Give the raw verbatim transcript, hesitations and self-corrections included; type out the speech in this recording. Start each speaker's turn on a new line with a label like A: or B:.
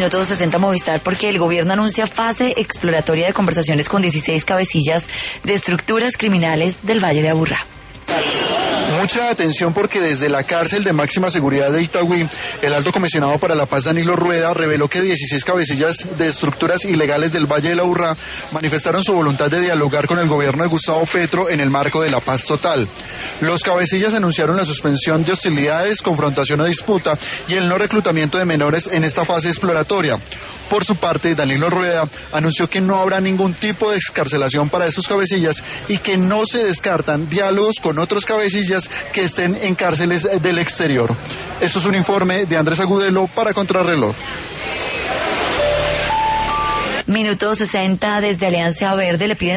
A: Minuto sesenta Movistar, porque el gobierno anuncia fase exploratoria de conversaciones con dieciséis cabecillas de estructuras criminales del Valle de Aburrá.
B: Mucha atención, porque desde la cárcel de máxima seguridad de Itagüí, el alto comisionado para la paz Danilo Rueda reveló que dieciséis cabecillas de estructuras ilegales del Valle de la Aburrá manifestaron su voluntad de dialogar con el gobierno de Gustavo Petro en el marco de la paz total. Los cabecillas anunciaron la suspensión de hostilidades, confrontación o disputa y el no reclutamiento de menores en esta fase exploratoria. Por su parte, Danilo Rueda anunció que no habrá ningún tipo de excarcelación para estos cabecillas y que no se descartan diálogos con otros cabecillas que estén en cárceles del exterior. Esto es un informe de Andrés Agudelo para Contrarreloj.
A: Minuto sesenta, desde Alianza Verde le piden